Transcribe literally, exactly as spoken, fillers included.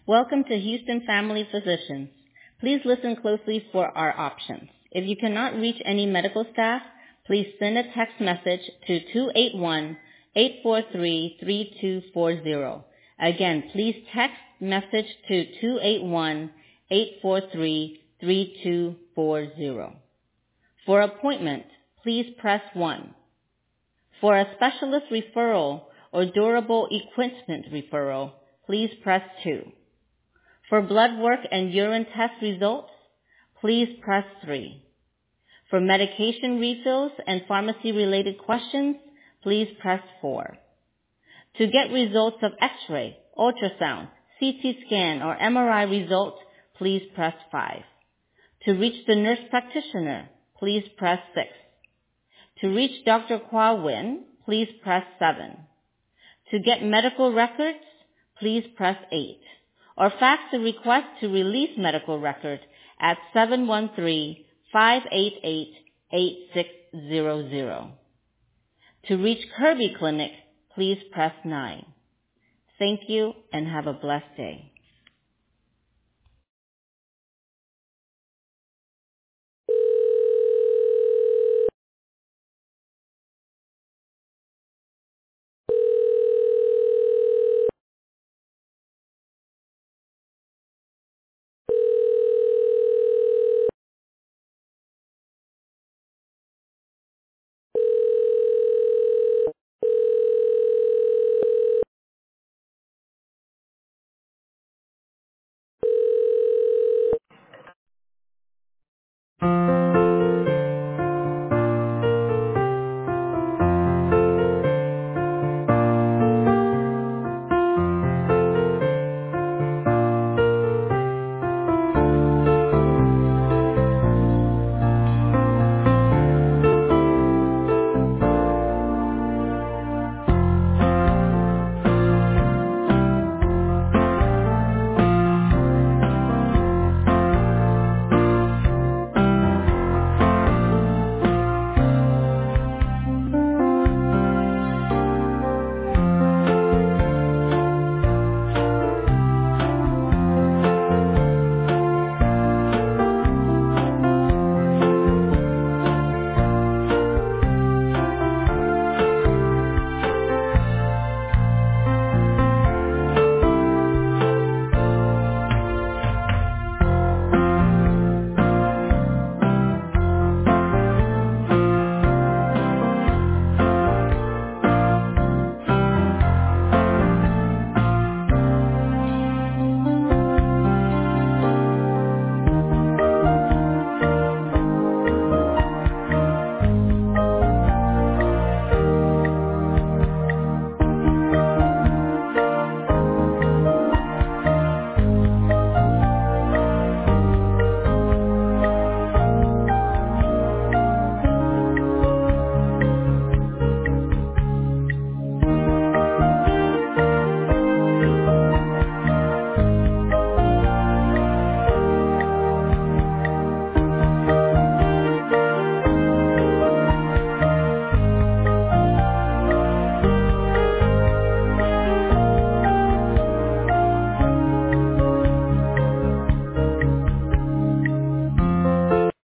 Welcome to Houston Family Physicians. Please listen closely for our options. If you cannot reach any medical staff, please send a text message to two eight one, eight four three, three two four zero. Again, please text message to two eight one, eight four three, three two four zero. For appointment, please press one. For a specialist referral or durable equipment referral, please press two. For blood work and urine test results, please press three. For medication refills and pharmacy-related questions, please press four. To get results of X-ray, ultrasound, C T scan, or M R I results, please press five. To reach the nurse practitioner, please press six. To reach Doctor Kwa Win, please press seven. To get medical records, please press eight. Or fax a request to release medical records at seven one three, five eight eight, eight six zero zero. To reach Kirby Clinic, please press nine. Thank you and have a blessed day.